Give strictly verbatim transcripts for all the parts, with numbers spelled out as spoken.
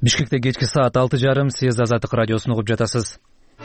Бишкекте кечки саат алты жарым сиз Азаттык радиосун угуп жатасыз.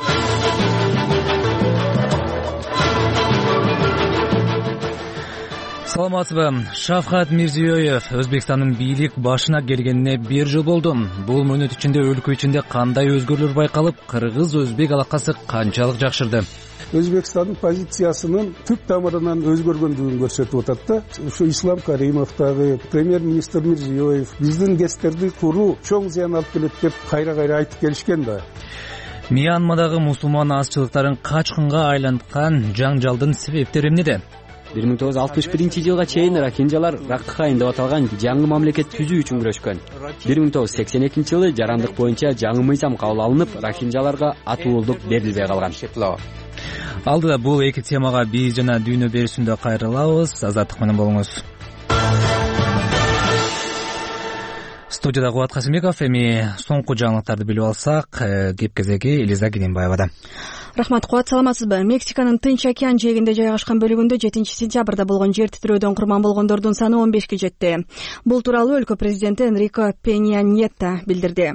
Саламатсызбы. Шавкат Мирзиёев Өзбекстандын бийлик башына келгенине бир жыл болду. Бул мөөнөт ичинде өлкө ичинде кандай өзгөрүүлөр байкалып, кыргыз-өзбек алакасы канчалык жакшырды? Өзбекстандын позициясынын түп тамырынан өзгөргөндүгүн көрсөтүп атат да. Ушу Ислам Каримовдагы, премьер-министр Мирзиёев биздин ГЭСтерди куруу чоң зыян алып келет деп кайра-кайра айтып келишкен да. Мьянмадагы мусулман азчылыктарын качкынга айланткан жаңжалдын себептери эмнеде? бир миң тогуз жүз алтымыш биринчи жылга чейин рохинжалар Ракхайн деп аталган жаңы мамлекет түзүү үчүн күрөшкөн. бир миң тогуз жүз сексен экинчи жылы жарандык боюнча жаңы мыйзам кабыл алынып, рохинжаларга атуулук берилбей калган. Алдыда бул эки темага биз жана дүйнө берүүсүндө кайрылабыз. Азаттык менен болуңуз. Студияда Кубат Касымбеков. Эми соңку жаңылыктарды билип алсак, кеп кезеги Элиза Кененбаевада. Рахмат, Кубат, саламатсызбы? Мексиканын Тынч океан жээгинде жайгашкан бөлүгүндө жетинчи сентябрда болгон жер титирөөдөн курман болгондордун саны он бешке жетти. Бул тууралуу өлкө президенти Энрико Пенья Ньето билдирди.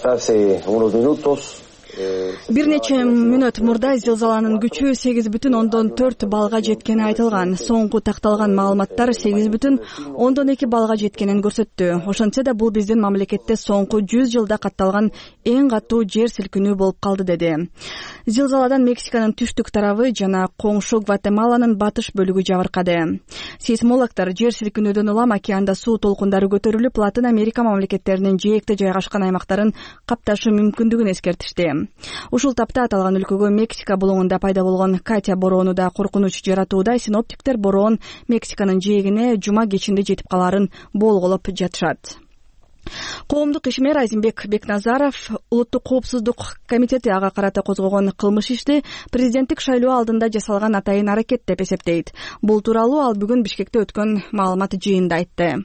Бир нече мүнөт мурда зилзаланын күчү сегиз бүтүн ондон төрт балга жеткени айтылган. Соңку такталган маалыматтар сегиз бүтүн ондон эки балга жеткенин көрсөттү. Ошентсе да бул биздин мамлекетте соңку жүз жылда катталган эң катуу жер силкинүү болуп калды, деди. Зилзаладан Мексиканын түштүк тарабы жана коңшу Гватемаланын батыш бөлүгү жабыркады. Сейсмологдор жер силкинүүдөн улам океанда суу толкундары көтөрүлүп, Латын Америка мамлекеттеринин жээкте жайгашкан аймактарын капташы мүмкүндүгүн эскертишти. Ушул тапта аталган өлкөгө Мексика булуңунда пайда болгон Катя бороону да коркунуч жаратууда. Синоптиктер бороон Мексиканын жээгине жума кечинде жетип каларын болголоп жатышат. Коомдук ишмер Азимбек Бекназаров Улуттук коопсуздук комитети ага карата козгогон кылмыш ишти президенттик шайлоо алдында жасалган атайын аракет деп эсептейт. Бул тууралуу ал бүгүн Бишкекте өткөн маалымат жыйынында айтты.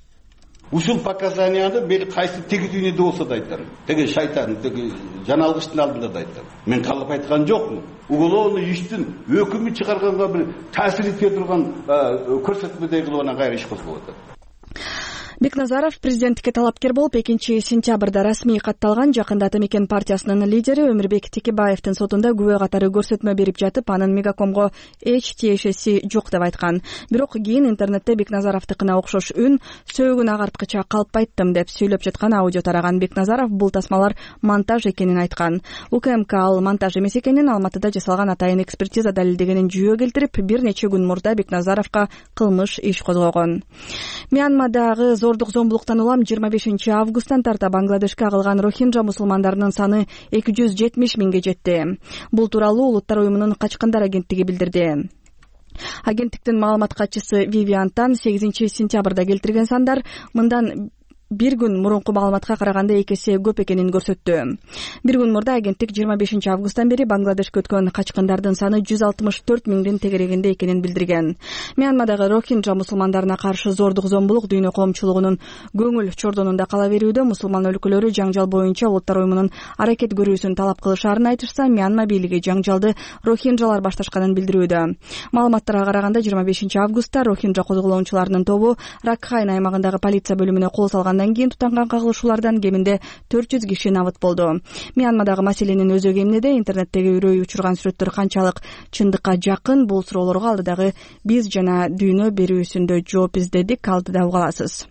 Ушул показанияны бир кайсы теги дүйнөдө болсо да айтам. Теги шайтан, теги жаналгычтын алдында да айтам. Мен калып айткан жокмун. Уголовный иштин өкүмү чыгарганга бир таасир ете турган көрсөтмөдөй кылып анан кайра иш козголуп атат. Бекназаров президенттикке талапкер болуп, экинчи сентябрда расмий катталган Жакында Атамекен партиясынын лидери Өмүрбек Текебаевдин сотунда күбө катары көрсөтмө берип жатып, анын Мегакомго эч тиешеси жок деп айткан. Бирок кийин интернетте Бекназаровдукуна окшош үн сөөгүн агарткыча калпайттым деп сүйлөп жаткан аудио тараган. Бекназаров бул тасмалар монтаж экенин айткан. УКМК ал монтаж эмес экенин, Алматыда жасалган атайын экспертиза далилдегенин жүйө келтирип, бир нече күн мурда Бекназаровго кылмыш иш козгогон. Мьянмадагы зордук зомбулуктан улам жыйырма бешинчи августтан тарта Бангладешке агылган рохинжа мусулмандарынын саны эки жүз жетимиш миңге жетти. Бул тууралуу Улуттар уюмунун качкындар агенттиги билдирди. Агенттиктин маалымат катчысы Вивиан Тан сегизинчи сентябрда келтирген сандар мындан бир күн мурунку маалыматка караганда эки эсе көп экенин көрсөттү. Бир күн мурда агенттик жыйырма бешинчи августтан бери Бангладешке өткөн качкындардын саны жүз алтымыш төрт миңдин тегерегинде экенин билдирген. Мьянмадагы рохинжа мусулмандарына каршы зордук зомбулук дүйнө коомчулугунун көңүл чордонунда кала берүүдө. Мусулман өлкөлөрү жаңжал боюнча Улуттар уюмунун аракет көрүүсүн талап кылышаарын айтышса, Мьянма бийлиги жаңжалды рохинжалар башташканын билдирүүдө. Маалыматтарга караганда жыйырма бешинчи августта рохинжа козголоочуларынын тобу Ракхайн аймагындагы полиция бөлүмүнө кол салган. Андан кийин тутанган кагылышуулардан кеминде төрт жүз киши набыт болду. Мьянмадагы маселенин өзөгү эмнеде? Интернеттеги үрөй учурган сүрөттөр канчалык чындыкка жакын? Бул суроолорго алдыдагы биз жана дүйнө берүүсүндө жооп издедик. Алдыда уга аласыз.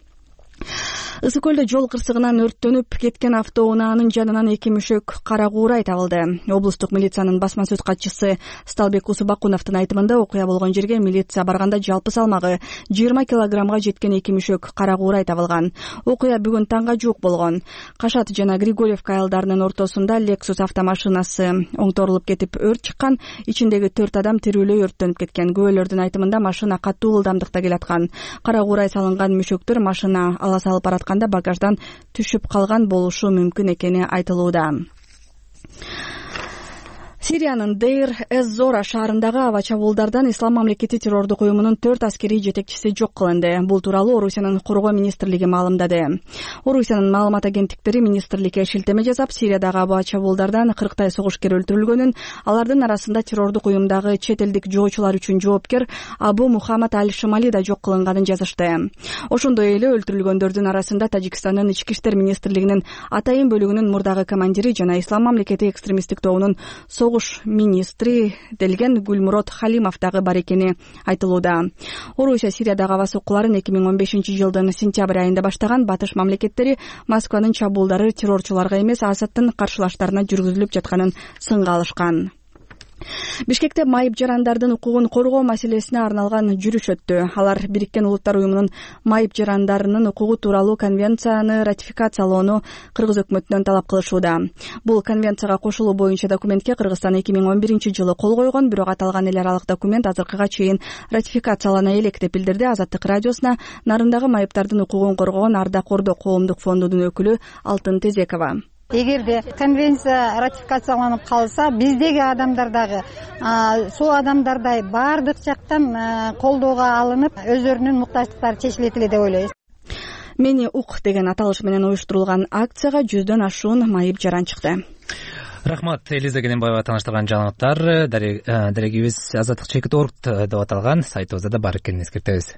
Ысык көлдө жол кырсыгынан өрттөнүп кеткен автоунаанын жанынан эки мүшөк кара куурай табылды. Облустук милициянын басма сөз катчысы Сталбек Усубакуновдун айтымында, окуя болгон жерге милиция барганда жалпы салмагы жыйырма килограммга жеткен эки мүшөк кара куурай табылган. Окуя бүгүн таңга жуук болгон. Кашат жана Григорьевка айылдарынын ортосунда Lexus автомашинасы оңторулуп кетип өрт чыккан. Ичиндеги төрт адам тирүүлөй өрттөнүп кеткен. Күбөлөрдүн айтымында машина катуу ылдамдыкта келаткан. Кара куурай салынган мүшөктөр машина ала салып баратканда багаждан түшүп калган болушу мүмкүн экени айтылууда. Сириянын Дейр эз-Зора шаарындагы аба чабуулдардан Ислам мамлекети террордук уюмунун төрт аскерий жетекчиси жок кылынды. Бул тууралуу Орусиянын коргоо министрлиги маалымдады. Орусиянын маалымат агенттиктери министрликке шилтеме жасап, Сириядагы аба чабуулдардан кырктай согушкер өлтүрүлгөнүн, алардын арасында террордук уюмдагы чет элдик жоочулар үчүн жоопкер Абу Мухаммад Аль-Шамали да жок кылынганын жазышты. Ошондой эле өлтүрүлгөндөрдүн арасында Тажикстандын ички иштер министрлигинин атайын бөлүгүнүн мурдагы командири жана Ислам мамлекети экстремисттик тобунун согуш министри делген Гүлмурод Халимов дагы бар экени айтылууда. Орусия Сириядагы аба соккуларын эки миң он бешинчи жылдын сентябрь айында баштаган батыш мамлекеттери Москванын чабуулдары террорчуларга эмес, Асадтын каршылаштарына жүргүзүлүп жатканын сынга алышкан. Бишкекте майып жарандардын укугун коргоо маселесине арналган жүрүш өттү. Алар Бириккен Улуттар уюмунун майып жарандарынын укугу тууралуу конвенцияны ратификациялоону Кыргыз өкмөтүнөн талап кылышууда. Бул конвенцияга кошулуу боюнча документке Кыргызстан эки миң он биринчи жылы кол койгон, бирок аталган эл аралык документ азыркыга чейин ратификациялана элек деп билдирди Азаттык радиосуна Нарындагы майыптардын укугун коргогон Ардак Ордо коомдук фондунун өкүлү Алтын Тезекова. Эгерде конвенция ратификацияланып калса, биздеги адамдар дагы сол адамдардай баардык жактан колдоого алынып, өздөрүнүн муктаждыктары чечилет эле деп ойлойбуз. Мени ук деген аталыш менен уюштурулган акцияга жүздөн ашуун майып жаран чыкты. Рахмат, Элиза Кененбаева тааныштырган жаңылыктар. Дарегибиз азаттык чекит орг деп аталган сайтыбызда да бар экенин эскертебиз.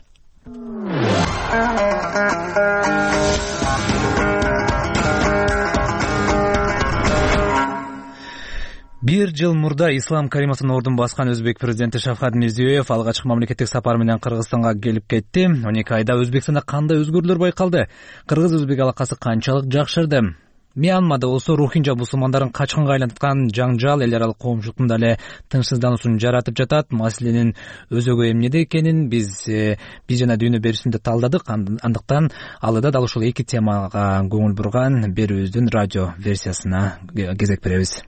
Бир жыл мурда Ислам Каримовдун ордун баскан өзбек президенти Шавкат Мирзиёев алгачкы мамлекеттик сапар менен Кыргызстанга келип кетти. он эки айда Өзбекстанда кандай өзгөрүүлөр байкалды? Кыргыз-өзбек алакасы канчалык жакшырды? Мьянмада болсо Рохинджа мусулмандарын качкынга айланткан жаңжал эл аралык коомчулуктун дале тынчсыздануусун жаратып жатат. Маселенин өзөгү эмнеде экенин биз биз жана дүйнө берүүсүндө талдадык. Андыктан алыда дал ушул эки темага көңүл бурган берүүбүздүн радио версиясына кезек беребиз.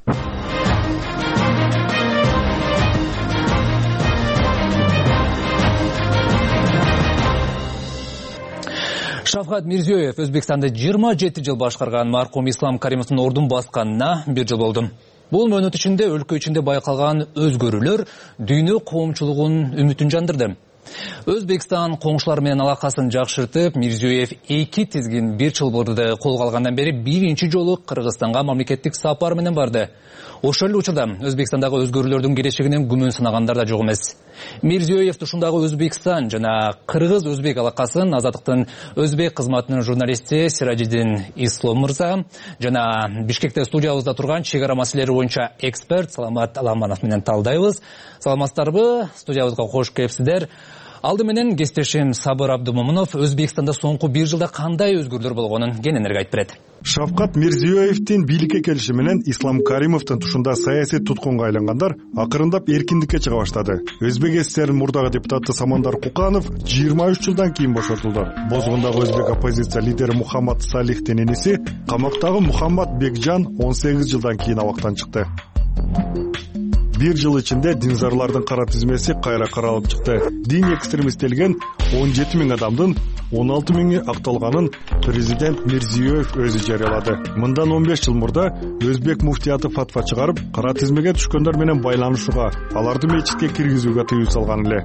Шавкат Мирзиёев Өзбекстанды жыйырма жети жыл башкарган маркум Ислам Каримовдун ордун басканына бир жыл болду. Бул мөөнөт ичинде өлкө ичинде байкалган өзгөрүүлөр дүйнө коомчулугунун үмүтүн жандырды. Өзбекстан коңшулар менен алакасын жакшыртып, Мирзиёев эки тизгин бир жыл болду колго алгандан бери биринчи жолу Кыргызстанга мамлекеттик сапар менен барды. Ошол эле учурда Өзбекстандагы өзгөрүүлөрдүн келечегинен күмөн санагандар да жок эмес. Мирзиёев ушундагы Өзбекстан жана Кыргыз-Өзбек алакасын Азаттыктын Өзбек кызматынын журналисти Сиражиддин Ислом мырза жана Бишкекте студиябызда турган чек ара маселелери боюнча эксперт Саламат Аламанов менен талдайбыз. Саламатсыздарбы? Студиябызга кош келипсиздер. Алды менен кесиптешим Сабыр Абдумомунов Өзбекстанда соңку бир жылда кандай өзгөрүүлөр болгонун кененирээк айтып берет. Шавкат Мирзиёевдин бийликке келиши менен Ислам Каримовдун тушунда саясий туткунга айлангандар акырындап эркиндикке чыга баштады. Өзбек ССРнин мурдагы депутаты Самандар Куканов жыйырма үч жылдан кийин бошотулду. Бозгундагы өзбек оппозиция лидери Мухаммад Салихтин иниси, камактагы Мухаммад Бекжан он сегиз жылдан кийин абактан чыкты. Бир жыл ичинде динзарлардын кара тизмеси кайра каралып чыкты. Дин экстремисттелген он жети миң адамдын он алты миңи акталганын президент Мирзиёев өзү жарыялады. Мындан он беш жыл мурда Өзбек муфтияты фатва чыгарып, кара тизмеге түшкөндөр менен байланышууга, аларды мечитке киргизүүгө тыюу салган эле.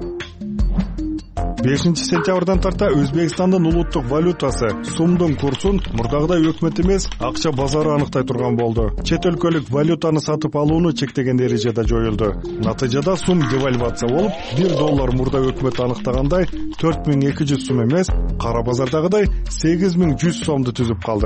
бешинчи сентябрдан тарта Өзбекстандын улуттук валютасы сумдун курсун мурдагыдай өкмөт эмес, акча базары аныктай турган болду. Чет өлкөлүк валютаны сатып алууну чектеген эреже да жоюлду. Натыйжада сум девальвация болуп, бир доллар мурда өкмөт аныктагандай төрт миң эки жүз сом эмес, кара базардагыдай сегиз миң жүз сомду түзүп калды.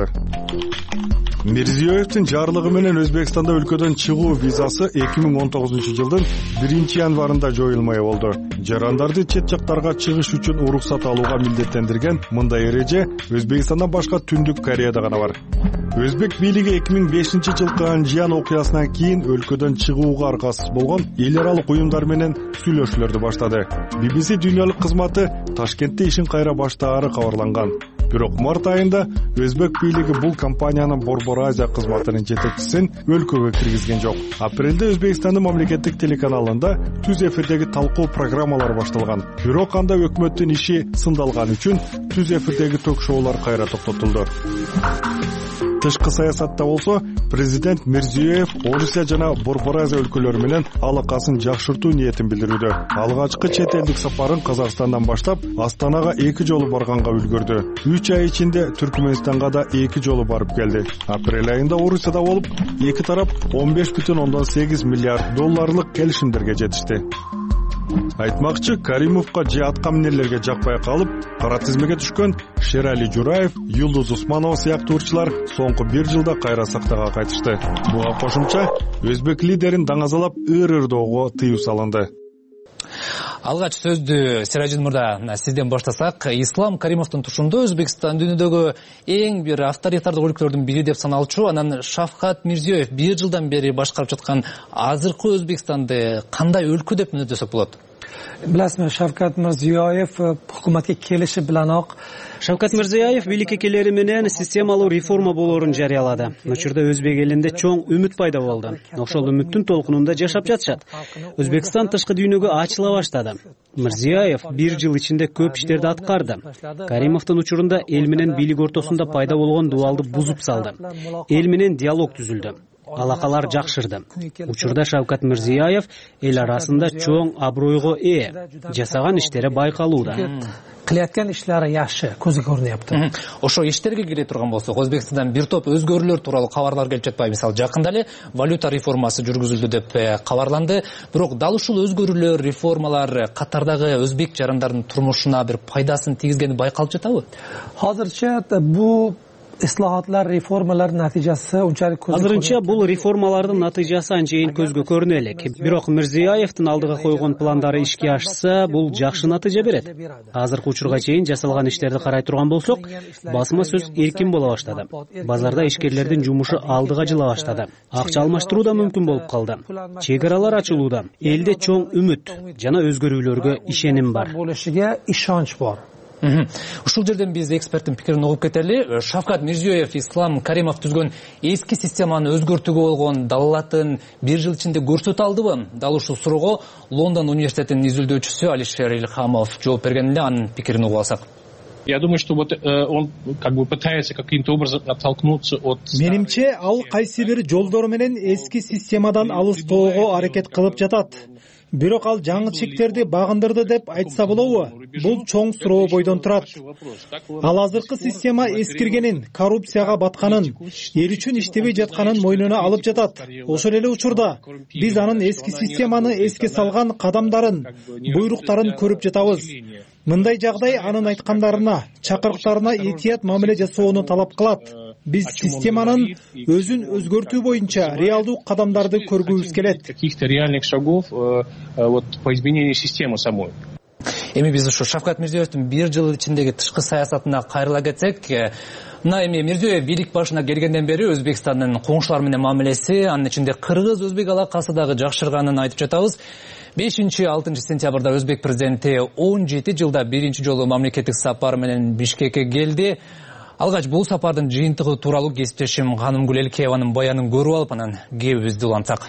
Мирзиёевдин жарлыгы менен Өзбекстанда өлкөдөн чыгуу визасы эки миң он тогузунчу жылдын биринчи январында жоюлмай болду. Жарандарды чет жактарга чыгыш үчүн уруксат алууга милдеттендирген мындай эреже Өзбекстандан башка Түндүк Кореяда гана бар. Өзбек бийлиги эки миң бешинчи жылкы Анжиян окуясынан кийин өлкөдөн чыгууга аргасыз болгон эл аралык уюмдар менен сүйлөшүүлөрдү баштады. би би си дүйнөлүк кызматы Ташкентте ишин кайра баштаары кабарланган. Бирок март айында Өзбек бийлиги бул компаниянын Борбор Азия кызматынын жетекчисин өлкөгө киргизген жок. Апрелде Өзбекстандын мамлекеттик телеканалында түз эфирдеги талкуу программалар башталган. Бирок анда өкмөттүн иши сындалган үчүн түз эфирдеги ток-шоулар кайра токтотулду. Тышкы саясатта болсо Президент Мирзиёев Орусия жана Борбор Азия өлкөлөрү менен алакасын жакшыртуу ниетин билдирүүдө. Алгачкы чет элдик сапарын Казакстандан баштап Астанага эки жолу барганга үлгөрдү. үч ай ичинде Түркмөнстанга да эки жолу барып келди. Апрель айында Орусияда болуп, эки тарап он беш бүтүн ондон сегиз миллиард долларлык келишимдерге жетишти. Айтмакчы, Каримовго же аткаминерлерге жакпай калып, кара тизмеге түшкөн Шерали Жураев, Юлдуз Усманова сыяктуучулар соңку бир жылда кайра сактага кайтышты. Буга кошумча өзбек лидерин даңазалап ыр-ырдоого тыюу салынды. Алгач сөздү Сиражин мырза сизден баштасак, Ислам Каримовдун тушунда Өзбекстан дүйнөдөгү эң бир авторитардык өлкөлөрдүн бири деп саналчу, анан Шавкат Мирзиёев бир жылдан бери башкарып жаткан азыркы Өзбекстанды кандай өлкө деп мүнөттөсөк болот? Bilasizmi, Shavkat Mirziyoyev hukumatga kelishi bilanoq Shavkat Mirziyoyev бийликке келери менен системалуу реформа болоорун жарыялады. Учурда өзбек элинде чоң үмүт пайда болду. Ошол үмүттүн толкунунда жашап жатышат. Өзбекстан тышкы дүйнөгө ачыла баштады. Мирзиёев бир жыл ичинде көп иштерди аткарды. Каримовдун учурунда эл менен бийлик ортосунда пайда болгон дубалды бузуп салды. Эл менен диалог түзүлдү. Алакалар жакшырды. Учурда Шавкат Мирзиёев эл арасында чоң абройго ээ, жасаган иштери байкалууда. Кылаткан иштери жакшы, көзгө көрүнөптү. Ошо иштерге келе турган болсок, Өзбекстандан бир топ өзгөрүүлөр тууралуу кабарлар келип жатпайбы? Мисалы, жакында эле валюта реформасы жүргүзүлдү деп кабарланды. Бирок дал ушул өзгөрүүлөр, реформалар катардагы өзбек жарандардын турмушуна бир пайдасын тийгизгени байкалып жатабы? Азырча бу исlohotlar, реформалар натыйжасы унчалык көзгө Азырынча бул реформалардын натыйжасы анчейин көзгө көрүнө элек. Бирок Мирзиёевдин алдыга койгон пландары ишке ашса, бул жакшы натыйжа берет. Азыркы учурга чейин жасалган иштерди карай турган болсок, басма сөз эркин боло баштады. Базарда ишкерлердин жумушу алдыга жыла баштады. Акча алмаштыруу да мүмкүн болуп калды. Чек-аралар ачылууда. Элде чоң үмүт жана өзгөрүүлөргө ишеним бар. Болушуга ишонч бар. Ушул жерден биз эксперттин пикирин угуп кетели. Шавкат Мирзиёев Ислам Каримов түзгөн эски системаны өзгөртүүгө болгон далалатын бир жыл ичинде көрсөтө алдыбы? Дал ушул суроого Лондон университетинин изилдөөчүсү Алишер Ильхамов жооп бергенде анын пикирин угуп алсак. Я думаю, что вот он как бы пытается каким-то образом оттолкнуться от... Менимче, ал кайсы бир жолдор менен эски системадан алыстоого аракет кылып жатат. Бирок ал жаңы чектерди багындырды деп айтса болобу? Бул чоң суроо бойдон турат. Ал азыркы система эскиргенин, коррупцияга батканын, эл үчүн иштебей жатканын мойнуна алып жатат. Ошол эле учурда биз анын эски системаны эске салган кадамдарын, буйруктарын көрүп жатабыз. Мындай жагдай анын айткандарына, чакырыктарына этият мамиле жасоону талап кылат. Биз системанын өзүн өзгөртүү боюнча реалдуу кадамдарды көргүбүз келет. Каких-то реальных шагов вот по изменению системы самой. Эми биз ушу Шавкат Мирзиёевдин бир жыл ичиндеги тышкы саясатына кайрыла кетсек, мына эми Мирзиёев бийлик башына келгенден бери Өзбекстандын коңшулар менен мамилеси, анын ичинде кыргыз-өзбек алакасы дагы жакшырганын айтып жатабыз. бешинчи алтынчы сентябрда өзбек президенти он жети жылда биринчи жолу мамлекеттик сапар менен Бишкекке келди. Алгач бул сапардын жыйынтыгы тууралуу кесиптешим Канымгүл Элкееванын баянын көрүп алып, анан кебибизди улантсак.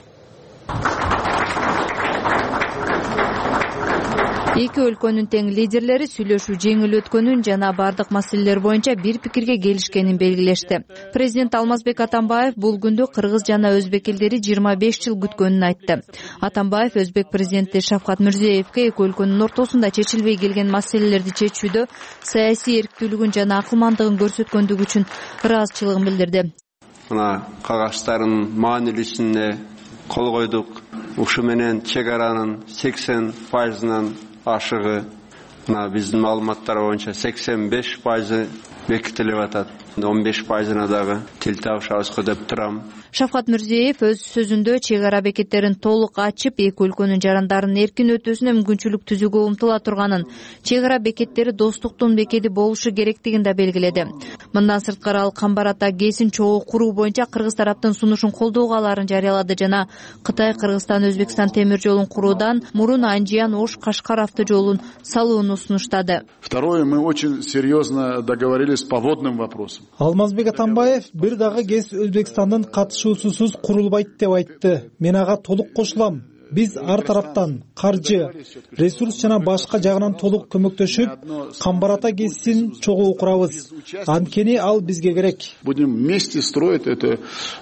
Эки өлкөнүн тең лидерлери сүйлөшүү жеңил өткөнүн жана бардык маселелер боюнча бир пикирге келишкенин белгилешти. Президент Алмазбек Атамбаев бул күндү кыргыз жана өзбек элдери жыйырма беш жыл күткөнүн айтты. Атамбаев өзбек президенти Шавкат Мирзиёевке эки өлкөнүн ортосунда чечилбей келген маселелерди чечүүдө саясий эрктүүлүгүн жана акылмандыгын көрсөткөндүгү үчүн ыраазычылыгын билдирди. Мына кагаштардын маанилүүсүнө кол койдук. Ушу менен чек аранын сексен пайызынан ашыгы, мына биздин маалыматтар боюнча сексен беш пайызы бекитилип атат. он беш пайызына дагы тил табышабызбы деп турам. Шавкат Мирзиёев өз сөзүндө чек ара бекеттерин толук ачып, эки өлкөнүн жарандарынын эркин өтүүсүнө мүмкүнчүлүк түзүүгө умтула турганын, чек ара бекеттери достуктун бекети болушу керектигин да белгиледи. Мындан сырткары ал Камбар Ата ГЭСин чогуу куруу боюнча кыргыз тараптын сунушун колдоого аларын жарыялады жана Кытай Кыргызстан Өзбекстан темир жолун куруудан мурун Анжиян Ош Кашкар автожолун салууну сунуштады. Второе, мы очень серьезно договорились по водным вопросам. Алмазбек Атамбаев бир дагы ГЭС Өзбекстандын катышуусусуз курулбайт деп айтты. Мен ага толук кошулам. биз ар тараптан каржы, ресурс жана башка жагынан толук көмөктөшүп, Камбар-Ата КЭСин чогуу курабыз. Анткени ал бизге керек. Будем вместе строить эту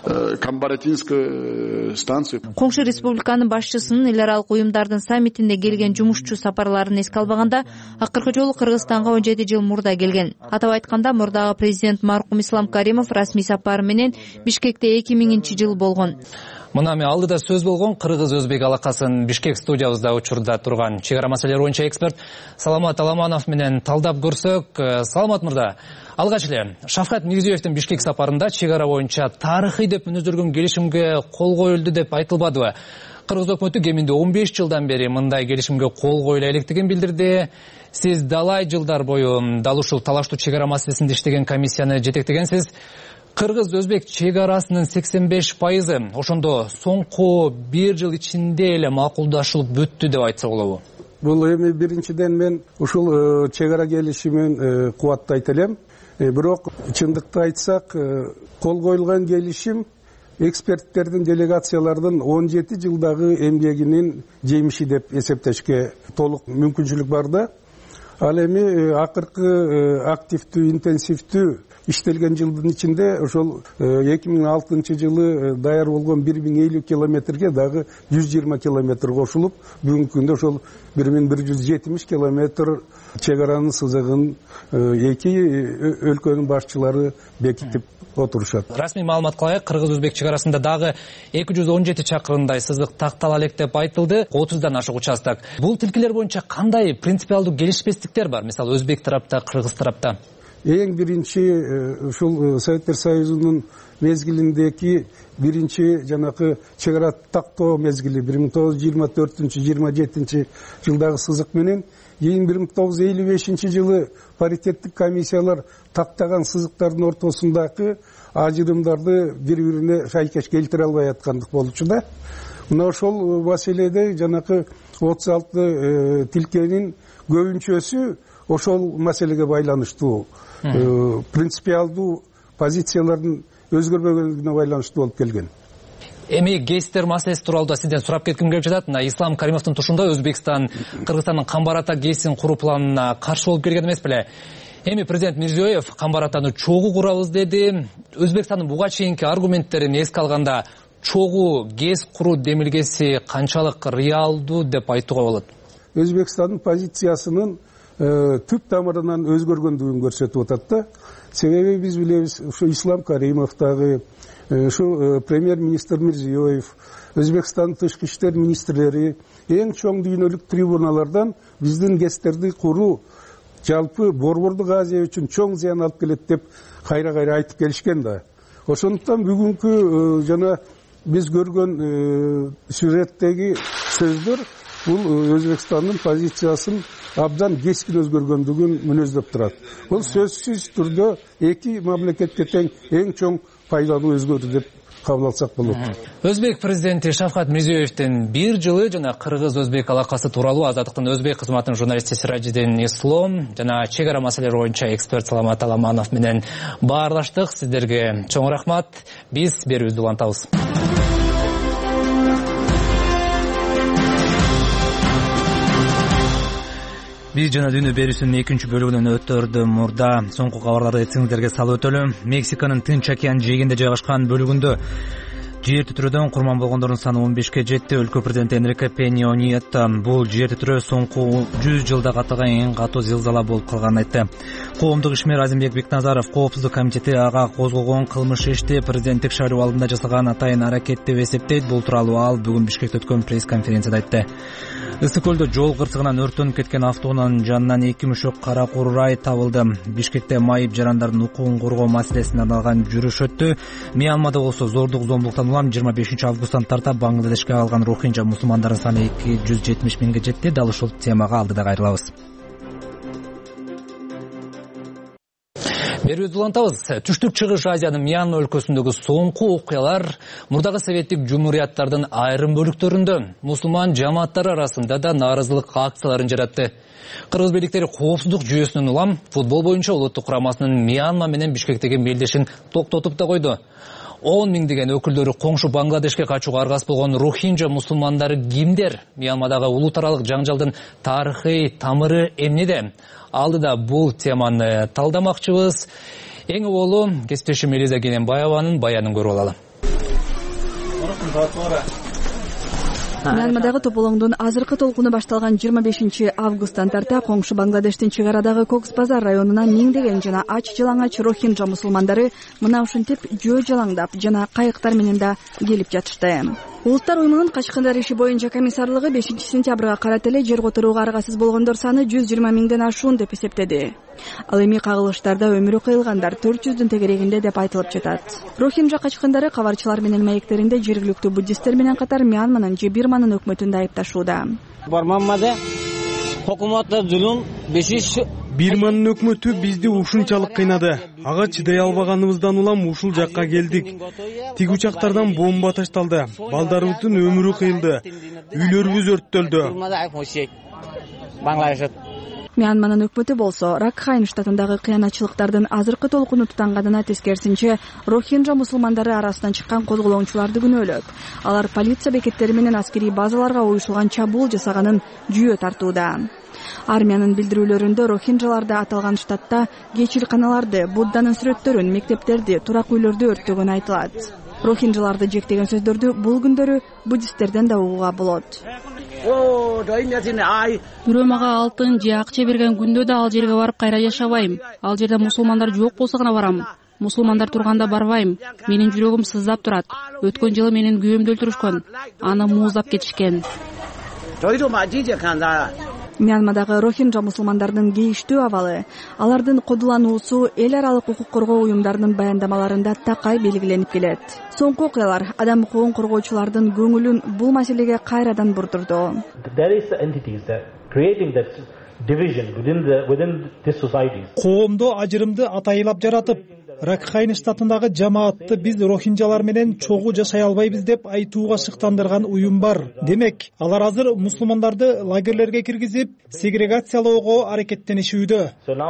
Камбар-Атинскую станцию. Коңшу республиканын башчысынын эл аралык уюмдардын саммитинде келген жумушчу сапарларын эске албаганда, акыркы жолу Кыргызстанга он жети жыл мурда келген. Атап айтканда, мурдагы президент маркум Ислам Каримов расмий сапары менен Бишкекте эки миңинчи жыл болгон. Мына эми алдыда сөз болгон кыргыз-өзбек алакасын Бишкек студиябызда учурда турган чек ара маселелери боюнча эксперт Саламат Аламанов менен талдап көрсөк. Саламат мырза, алгач эле Шавкат Мирзиёевдин Бишкек сапарында чек ара боюнча тарыхый деп мүнөздөргөн келишимге кол коюлду деп айтылбадыбы? Кыргыз өкмөтү кеминде он беш жылдан бери мындай келишимге кол коюла электигин билдирди. Сиз далай жылдар бою дал ушул талаштуу чек ара маселесинде иштеген комиссияны жетектегенсиз. Кыргыз-өзбек чек арасынын сексен беш пайызы ошондо соңку бир жыл ичинде эле макулдашылып бүттү деп айтса болобу? Бул эми биринчиден мен ушул чек ара келишимин кубаттайт элем. Бирок чындыкты айтсак, кол коюлган келишим эксперттердин, делегациялардын он жети жылдагы эмгегинин жемиши деп эсептешке толук мүмкүнчүлүк бар да. Ал эми акыркы активдүү, интенсивдүү иштелген жылдын ичинде ошол эки миң алтынчы жылы даяр болгон бир миң элүү километрге дагы жүз жыйырма километр кошулуп, бүгүнкү күндө ошол бир миң бир жүз жетимиш километр чек аранын сызыгын эки өлкөнүн башчылары бекитип отурушат. Расмий маалымат кылайык, кыргыз-өзбек чек арасында дагы эки жүз он жети чакырымдай сызык тактала элек деп айтылды, отуздан ашык участок. Бул тилкелер боюнча кандай принципиалдуу келишпестиктер бар, мисалы өзбек тарапта, кыргыз тарапта? Эң биринчи ушул Советтер Союзунун мезгилиндеги биринчи жанакы чек ара тактоо мезгили бир миң тогуз жүз жыйырма төртүнчү жыйырма жетинчи жылдагы сызык менен кийин бир миң тогуз жүз элүү бешинчи жылы паритеттик комиссиялар тактаган сызыктардын ортосундагы ажырымдарды бири-бирине шайкеш келтире албай аткандык болчу да. Мына ошол маселеде жанакы отуз алты тилкенин көбүнчөсү ошол маселеге байланыштуу, принципиалдуу позициялардын өзгөрбөгөндүгүнө байланыштуу болуп келген. Эми ГЭСтер маселеси тууралуу да сизден сурап кетким келип жатат. Мына Ислам Каримовдун тушунда Өзбекстан Кыргызстандын Камбар-Ата ГЭСин куруу планына каршы болуп келген эмес беле? Эми президент Мирзиёев Камбар-Атаны чогуу курабыз деди. Өзбекстандын буга чейинки аргументтерин эске алганда, чогуу ГЭС куруу демилгеси канчалык реалдуу деп айтууга болот? Өзбекстандын позициясынын түп тамырынан өзгөргөндүгүн көрсөтүп атат да. Себеби биз билебиз, ушу Ислам Каримов дагы, ушу премьер-министр Мирзиёев, Өзбекстандын тышкы иштер министрлери эң чоң дүйнөлүк трибуналардан биздин ГЭСтерди куруу жалпы Борбордук Азия үчүн чоң зыян алып келет деп кайра-кайра айтып келишкен да. Ошондуктан бүгүнкү жана биз көргөн сюжеттеги сөздөр бул Өзбекстандын позициясын абдан кескин өзгөргөндүгүн мүнөздөп турат. Бул сөзсүз түрдө эки мамлекетке тең эң чоң пайдалуу өзгөрүү деп кабыл алсак болот. Өзбек президенти Шавкат Мирзиёевдин бир жылы жана кыргыз-өзбек алакасы тууралуу Азаттыктын өзбек кызматынын журналисти Сиражидин Ислом жана чек ара маселелери боюнча эксперт Саламат Аламанов менен баарлаштык. Сиздерге чоң рахмат. Биз берүүбүздү улантабыз. Биз жана дүйнө берүүсүнүн экинчи бөлүгүнөн өтөрдү мурда соңку кабарларды эсиңиздерге салып өтөлү. Мексиканын Тынч океан жээгинде жайгашкан бөлүгүндө жер титирөөдөн курман болгондордун саны он бешке жетти. Өлкө президенти Энрике Пенья Нието бул жер титирөө соңку жүз жылда катталган эң катуу зилзала болуп калганын айтты. Коомдук ишмер Азимбек Бекназаров Коопсуздук комитети ага козгогон кылмыш ишти президенттик шайлоо алдында жасалган атайын аракет деп эсептейт. Бул тууралуу ал бүгүн Бишкекте өткөн пресс-конференцияда айтты. Ысык көлдө жол кырсыгынан өрттөнүп кеткен автоунаанын жанынан эки мушук кара курурай табылды. Бишкекте майып жарандардын укугун коргоо маселесине арналган жүрүш өттү. Мьянмада болсо зордук зомбулуктан улам жыйырма бешинчи августтан тарта Бангладешке калган рохинжа мусулмандардын саны эки жүз жетимиш миңге жетти. Дал ушул темага алдыда кайрылабыз. Берүүбүздү улантабыз. Түштүк Чыгыш Азиянын Мьянма өлкөсүндөгү соңку окуялар мурдагы советтик жумурияттардын айрым бөлүктөрүндө мусулман жамааттары арасында да нааразылык акцияларын жаратты. Кыргыз бийликтери коопсуздук жүйөсүнүн улам футбол боюнча улуттук курамасынын Мьянма менен Бишкектеги мелдешин токтотуп да койду. он миңдеген өкүлдөрү коңшу Бангладешке качууга аргасыз болгон рохинджа мусулмандары кимдер? Мьянмадагы улутаралык жаңжалдын тарыхый тамыры эмнеде? Алдыда бул теманы талдамакчыбыз. Эң болу кесиптешим Элиза Кененбаеванын баянын көрүп алалы. Мьянмадагы тополоңдун азыркы толкуну башталган жыйырма бешинчи августтан тарта коңшу Бангладештин чек арадагы Кокс Базар районуна миңдеген жана ач жалаңач рохинджа мусулмандары мына ушинтип жөө жалаңдап жана кайыктар менен да келип жатышты. Улуттар уюмунун Качкындар иши боюнча комиссарлыгы бешинчи сентябрга карата эле жер которууга аргасыз болгондор саны жүз жыйырма миңден ашуун деп эсептеди. Ал эми кагылыштарда өмүрү кыйылгандар төрт жүздүн тегерегинде деп айтылып жатат. Рохинджа качкындары кабарчылар менен маектеринде жергиликтүү буддисттер менен катар Мьянманын же Бирманын өкмөтүн айыпташууда. Бирманын өкмөтү бизди ушунчалык кыйнады. Ага чыдай албаганыбыздан улам ушул жакка келдик. Тиг учактардан бомба ташталды. Балдарыбыздын өмүрү кыйылды. Үйлөрүбүз өрттөлдү. Мьянманын өкмөтү болсо Ракхайн штатындагы кыянатчылыктардын азыркы толкуну тутанганына тескерисинче рохинджа мусулмандары арасынан чыккан козголоңчуларды күнөөлөп, алар полиция бекеттери менен аскерий базаларга уюшулган чабуул жасаганын жүйө тартууда. Армиянын билдирүүлөрүндө рохинджаларды аталган штатта кечирканаларды, Будданын сүрөттөрүн, мектептерди, турак үйлөрдү өрттөгөнү айтылат. Рохинджаларды жектеген сөздөрдү бул күндөрү буддисттерден да угууга болот. Бирөө мага алтын же акча берген күндө да ал жерге барып кайра жашабайм. Ал жерде мусулмандар жок болсо гана барам. Мусулмандар турганда барбайм. Менин жүрөгүм сыздап турат. Өткөн жылы менин күйөөмдү өлтүрүшкөн. Аны мууздап кетишкен. Мьянмадагы рохинджа мусулмандарынын кейиштүү абалы, алардын кодулануусу эл аралык укук коргоо уюмдарынын баяндамаларында такай белгиленип келет. Соңку окуялар адам укугун коргоочулардын көңүлүн бул маселеге кайрадан бурдурду. Коомдо ажырымды атайылап жаратып, Ракхайн штатындагы жамаатты биз рохинджалар менен чогуу жашай албайбыз деп айтууга шыктандырган уюм бар. Демек, алар азыр мусулмандарды лагерлерге киргизип, сегрегациялоого аракеттенишүүдө.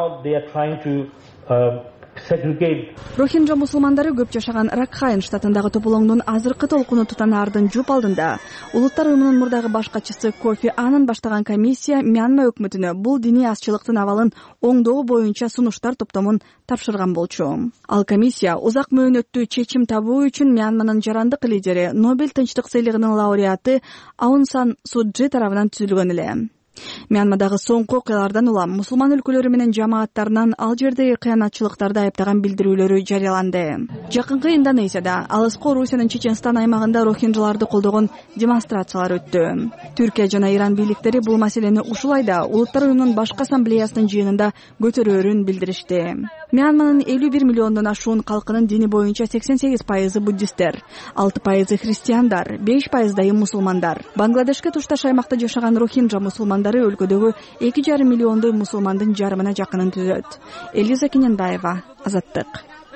Рохинджа мусулмандары көп жашаган Ракхайн штатындагы тополоңдун азыркы толкуну тутанаардын жуп алдында улуттар уюмунун мурдагы баш катчысы Кофи Аннан баштаган комиссия Мьянма өкмөтүнө бул диний азчылыктын абалын оңдоо боюнча сунуштар топтомун тапшырган болчу. Ал комиссия узак мөөнөттүү чечим табуу үчүн Мьянманын жарандык лидери, Нобель тынчтык сыйлыгынын лауреаты Аун Сан Су Чжи тарабынан түзүлгөн эле. Мьянмадагы соңку окуялардан улам мусулман өлкөлөрү менен жамааттарынан ал жердеги кыянатчылыктарды айыптаган билдирүүлөрү жарыяланды. Жакынкы Индонезияда, алыскы Орусиянын Чеченстан аймагында рохинджаларды колдогон демонстрациялар өттү. Түркия жана Иран бийликтери бул маселени ушул айда Улуттар уюмунун башкы ассамблеясынын жыйынында көтөрөөрүн билдиришти. Мьянманын элүү бир миллиондон ашуун калкынын дини боюнча сексен сегиз пайызы буддисттер, алты пайызы христиандар, беш пайыздай мусулмандар. Бангладешке тушташ аймакта жашаган рохинджа мусулмандары өлкөдөгү эки жарым миллиондой мусулмандын жарымына жакынын түзөт. Элиза Кененбаева, Азаттык.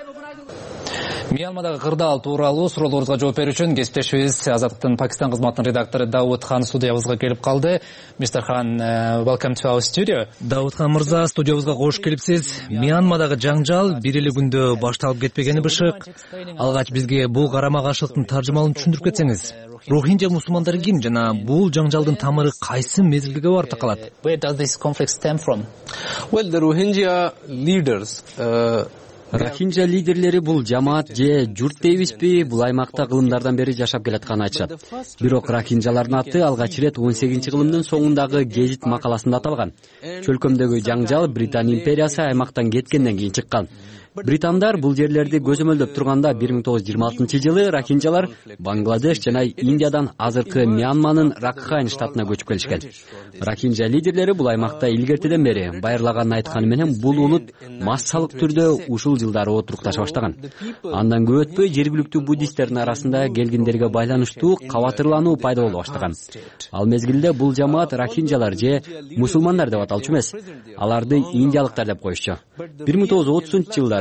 Мьянмадагы кырдаал тууралуу суроолорубузга жооп берүү үчүн кесиптешибиз Азаттыктын Пакистан кызматынын редактору Даут Хан студиябызга келип калды. мистер Хан, welcome to our studio. Даут Хан мырза, студиябызга кош келипсиз. Мьянмадагы жаңжал бир эле күндө башталып кетпегени бышык. Алгач бизге бул карама каршылыктын таржымалын түшүндүрүп кетсеңиз. Рохинджа мусулмандары ким жана бул жаңжалдын тамыры кайсы мезгилге барып такалат? Where does this conflict stem from? Well, the Rohingya leaders uh... Рохинджа лидерлери бул жамаат же журт дейбизби, бул аймакта кылымдардан бери жашап келатканын айтышат. Бирок рохинджалардын аты алгач ирет он сегизинчи кылымдын соңундагы гезит макаласында аталган. Чөлкөмдөгү жаңжал Британ империясы аймактан кеткенден кийин чыккан. Британдар бул жерлерди көзөмөлдөп турганда бир миң тогуз жүз жыйырма алтынчы жылы рохинджалар Бангладеш жана Индиядан азыркы Мьянманын Ракхайн штатына көчүп келишкен. Рохинджа лидерлери бул аймакта илгертеден бери байырлаганын айтканы менен бул улут массалык түрдө ушул жылдары отурукташа баштаган. Андан көп өтпөй жергиликтүү буддисттердин арасында келгиндерге байланыштуу кабатырлануу пайда боло баштаган. Ал мезгилде бул жамаат рохинджалар же мусулмандар деп аталчу эмес, аларды индиялыктар деп коюшчу. бир миң тогуз жүз отузунчу жылдары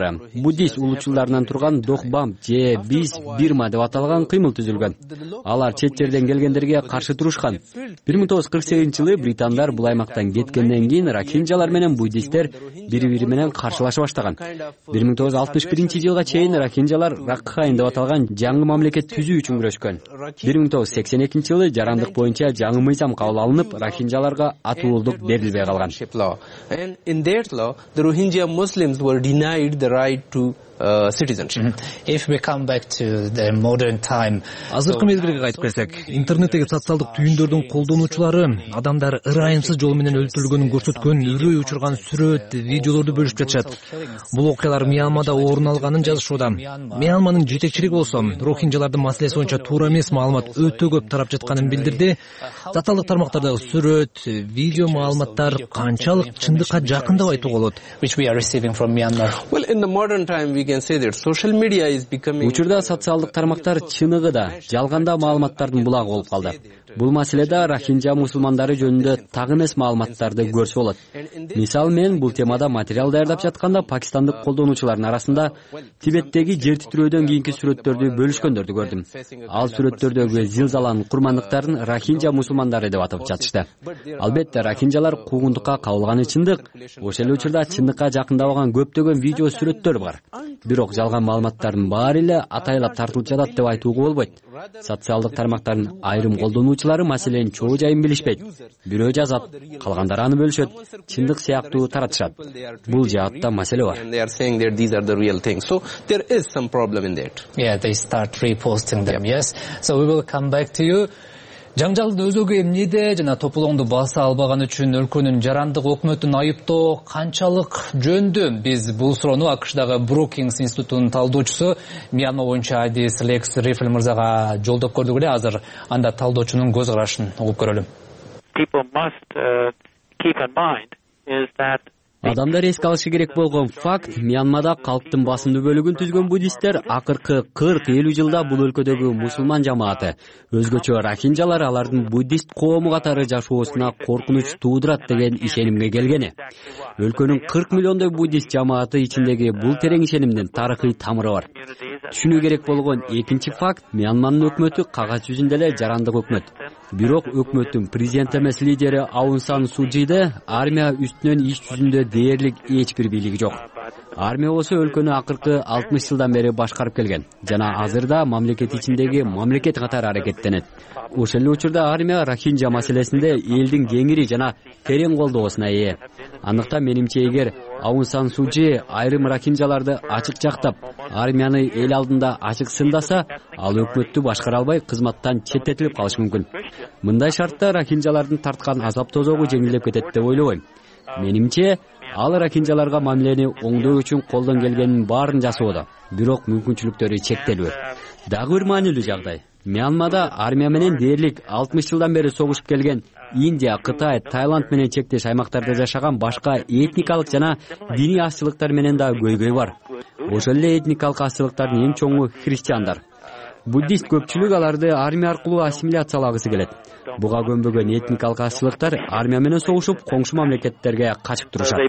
жылдары буддист улуучуларынан турган Дохбам же биз Бирма деп аталган кыймыл түзүлгөн. Алар чет жерден келгендерге каршы турушкан. бир миң тогуз жүз кырк сегизинчи жылы британдар бул аймактан кеткенден кийин рохинджалар менен буддисттер бири-бири менен каршылаша баштаган. бир миң тогуз жүз алтымыш биринчи жылга чейин рохинджалар Ракхайн деп аталган жаңы мамлекет түзүү үчүн күрөшкөн. бир миң тогуз жүз сексен экинчи жылы жарандык боюнча жаңы мыйзам кабыл алынып, рохинджаларга атуулдук берилбей калган. And in that law, the Rohingya Muslims were denied the right to uh, citizenship. Mm-hmm. If we come back to the modern time, азыркы мезгилге кайтып келсек, интернеттеги социалдык түйүндөрдүн колдонуучулары адамдар ырайымсыз жол менен өлтүрүлгөнүн көрсөткөн, үрөй учурган сүрөт, видеолорду бөлүшүп жатышат. Бул окуялар Мьянмада орун алганын жазышууда. Мьянманын жетекчилиги болсо, рохинджалардын маселеси боюнча туура эмес маалымат өтө көп тарап жатканын билдирди. Социалдык тармактардагы сүрөт, видео маалыматтар канчалык чындыкка жакын деп айтууга болот. Which we are receiving from Myanmar. Well, in the modern time we can say that social media is becoming. Учурда социалдык тармактар чыныгыда, жалганда маалыматтардын булагы болуп калды. Бул маселеде рохинджа мусулмандары жөнүндө так эмес маалыматтарды көрсө болот. Мисалы мен бул темада материал даярдап жатканда пакистандык колдонуучулардын арасында Тибеттеги жер титирөөдөн кийинки сүрөттөрдү бөлүшкөндөрдү көрдүм. Ал сүрөттөрдөгү зилзаланын курмандыктарын рохинджа мусулмандары деп атап жатышты. Албетте рохинджалар куугундукка кабылганы чындык. Ошол учурда чындыкка жакындабаган көптөгөн видео сүрөттөр бар. Бирок жалган маалыматтардын баары эле атайлап тартылып жатат деп айтууга болбойт. Социалдык тармактардын айрым колдонуучулары маселенин чоо жайын билишпейт. Бирөө жазат, калгандары аны бөлүшөт, чындык сыяктуу таратышат. Бул жаатта маселе бар. They are saying that these are the real things. So there is some problem in that. Yeah, they start reposting them. Yes. So we will come back to you. Жаңжалдын өзөгү эмнеде жана тополоңду баса албаган үчүн өлкөнүн жарандык өкмөтүн айыптоо канчалык жөндү? Биз бул суроону АКШдагы Brookings институтунун талдоочусу Мьянма боюнча адис Лекс Рифл мырзага жолдоп көрдүк эле. Азыр анда талдоочунун көз карашын угуп көрөлүм. People must uh, keep in mind is that Адамдар эске алышы керек болгон факт, Мьянмада калктын басымдуу бөлүгүн түзгөн буддисттер акыркы кырк элүү жылда бул өлкөдөгү мусулман жамааты, өзгөчө рохинджалар алардын буддист коому катары жашоосуна коркунуч туудурат деген ишенимге келгени. Өлкөнүн кырк миллиондой буддист жамааты ичиндеги бул терең ишенимдин тарыхый тамыры бар. Түшүнүү керек болгон экинчи факт, Мьянманын өкмөтү кагаз жүзүндө эле жарандык өкмөт. Бирок өкмөттүн президент эмес лидери Аун Сан Су Чжиде армия үстүнөн иш жүзүндө дээрлик эч бир бийлиги жок. Армия болсо өлкөнү акыркы алтымыш жылдан бери башкарып келген жана азырда мамлекет ичиндеги мамлекет катары аракеттенет. Ошол эле учурда армия рохинджа маселесинде элдин кеңири жана терең колдоосуна ээ. Андыктан менимче эгер Аун Сан Су Чжи айрым рохинджаларды ачык жактап, армияны эл алдында ачык сындаса, ал өкмөттү башкара албай кызматтан четтетилип калышы мүмкүн. Мындай шартта рохинджалардын тарткан азап тозогу жеңилдеп кетет деп ойлобойм. Менимче, ал рохинджаларга мамилени оңдоо үчүн колдон келгенин баарын жасоодо, бирок мүмкүнчүлүктөрү чектелүү. Дагы бир маанилүү жагдай. Мьянмада армия менен дээрлик алтымыш жылдан бери согушуп келген Индия, Кытай, Таиланд менен чектеш аймактарда жашаган башка этникалык жана диний азчылыктар менен да көйгөй бар. Ошол эле этникалык азчылыктардын эң чоңу христиандар. Буддист көпчүлүк аларды армия аркылуу ассимиляциялагысы келет. Буга көнбөгөн этникалык азчылыктар армия менен согушуп, коңшу мамлекеттерге качып турушат.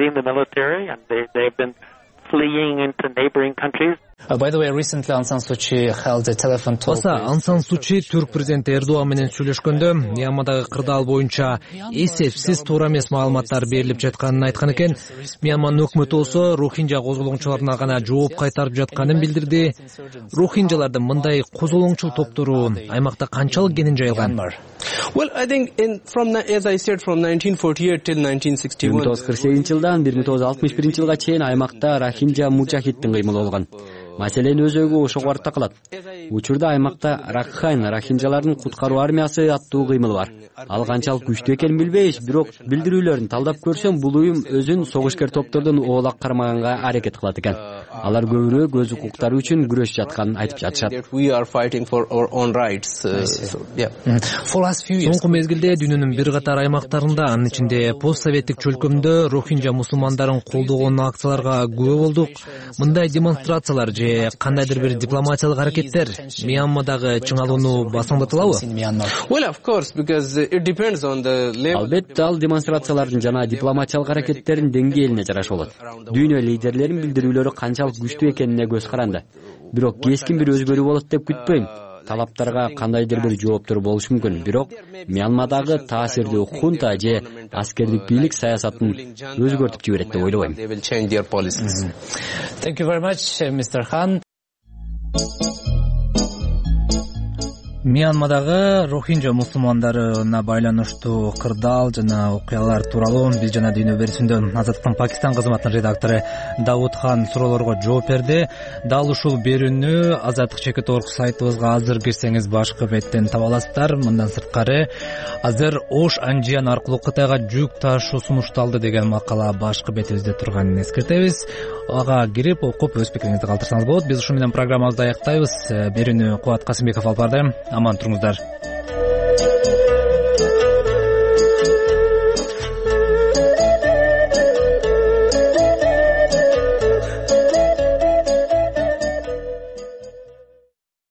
Uh, by the way, recently Aung San Suu Kyi held a telephone talk. Баса Aung San Suu Kyi түрк президенти Эрдоган менен сүйлөшкөндө Мьянмадагы кырдаал боюнча эсепсиз туура эмес маалыматтар берилип жатканын айткан экен. Мьянманын өкмөтү болсо рохинджа козголоңчуларына гана жооп кайтарып жатканын билдирди. Рохинджалардын мындай козголоңчул топтору аймакта канчалык кенен жайылган? Well, I think in from as I said from nineteen forty-eight till nineteen sixty-one. бир миң тогуз жүз кырк сегизинчи жылдан бир миң тогуз жүз алтымыш биринчи жылга чейин аймакта рохинджа мужахиддин кыймылы болгон. Маселенин өзөгү ошого барып такалат. Учурда аймакта Ракхайн рохинджалардын куткаруу армиясы аттуу кыймыл бар. Ал канчалык күчтүү экенин билбейбиз, бирок билдирүүлөрүн талдап көрсөм, бул уюм өзүн согушкер топтордун оолак кармаганга аракет кылат экен. Алар көбүрөөк өз укуктары үчүн күрөшүп жатканын айтып жатышат. We are fighting for our own rights. Соңку мезгилде дүйнөнүн бир катар аймактарында, анын ичинде постсоветтик чөлкөмдө рохинджа мусулмандарын колдогон акцияларга күбө болдук. Мындай демонстрациялар же же кандайдыр бир дипломатиялык аракеттер Мьянмадагы чыңалууну басаңдатылабы? Well, of course, because it depends on the level. Албетте, ал демонстрациялардын жана дипломатиялык аракеттердин деңгээлине жараша болот. Дүйнө лидерлеринин билдирүүлөрү канчалык күчтүү экенине көз каранды. Бирок кескин бир өзгөрүү болот деп күтпөйм. Талаптарга кандайдыр бир жооптор болушу мүмкүн. Бирок Мьянмадагы таасирдүү хунта же аскердик бийлик саясатын өзгөртүп жиберет деп ойлобойм. Thank you very much, Mister Khan. Мьянмадагы рохинджа мусулмандарына байланыштуу кырдаал жана окуялар тууралуу биз жана дүйнө берүүсүндө Азаттыктын Пакистан кызматынын редактору Давуд Хан суроолорго жооп берди. Дал ушул берүүнү Азаттык чекит орг сайтыбызга азыр кирсеңиз башкы беттен таба аласыздар. Мындан сырткары азыр Ош Анжиян аркылуу Кытайга жүк ташуу сунушталды деген макала башкы бетибизде турганын эскертебиз. Ага кирип окуп өз пикириңизди калтырсаңыз болот. Биз ушу менен программабызды аяктайбыз. Берүүнү Кубат Касымбеков алып барды. Аман туруңуздар.